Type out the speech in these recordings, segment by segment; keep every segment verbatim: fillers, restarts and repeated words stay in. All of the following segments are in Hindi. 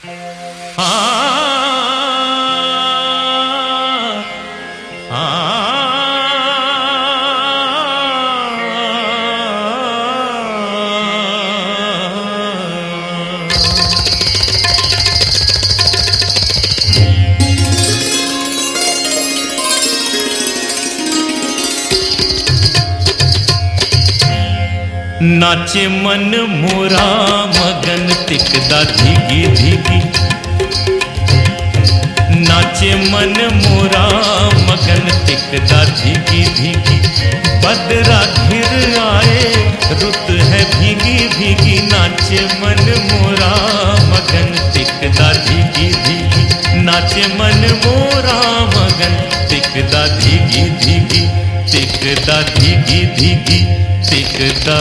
आ, आ, नाचे मन मोरा मगन टिकदा धीगी धीगी, नाचे मन मोरा मगन टिकदा धीगी धीगी। बदरा घिर आए रुत है भीगी भीगी, नाचे मन मोरा मगन टिकदा धीगी धीगी। नाचे मन मोरा मगन टिकदा धीगी धीगी, टिकदा धीगी धीगी टिकदा।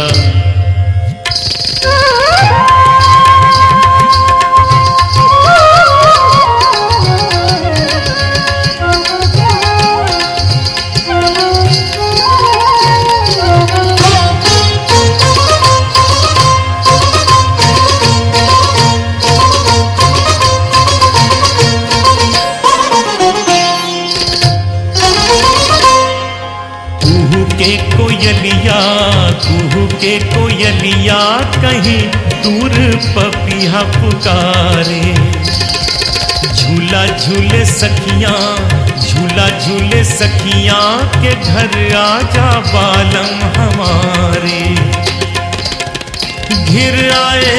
के कोयलिया कुहू के कोयलिया, कहीं दूर पपिया पुकारे। झूला झूले सखियां झूला झूले सखियां, के घर आजा बालम हमारे। घिर आए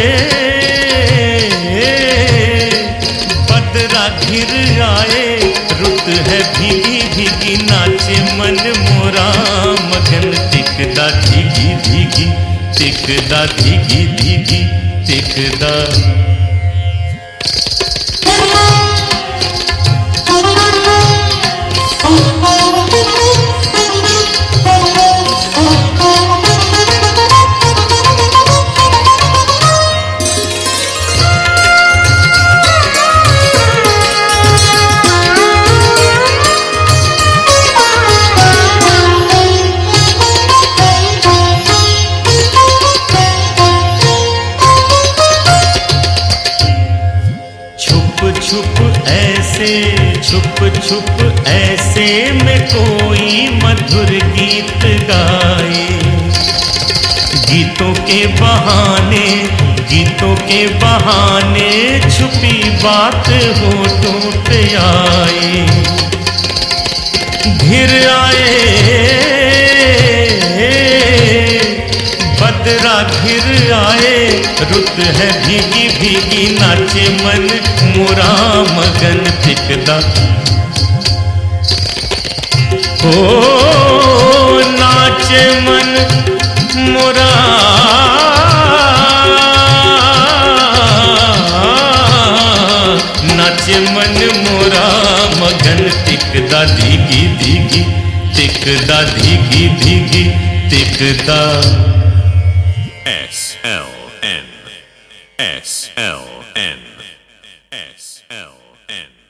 बदरा घिर आए रुत है भीगी भीगी, नाचे मन मोरा मगन टिकदा धीगी धीगी, टिकदा धीगी धीगी टिकदा। छुप ऐसे छुप छुप ऐसे में कोई मधुर गीत गाए। गीतों के बहाने गीतों के बहाने छुपी बात होठों पे आए। घिर आए बदरा घिर आए रुत है भीगी भीगी, नाचे मन मोरा मगन टिकदा। ओ नाचे मन मोरा नाचे मन मोरा मगन टिकदा धीगी धीगी, टिकदा धीगी धीगी टिकदा। S L N S L N S L N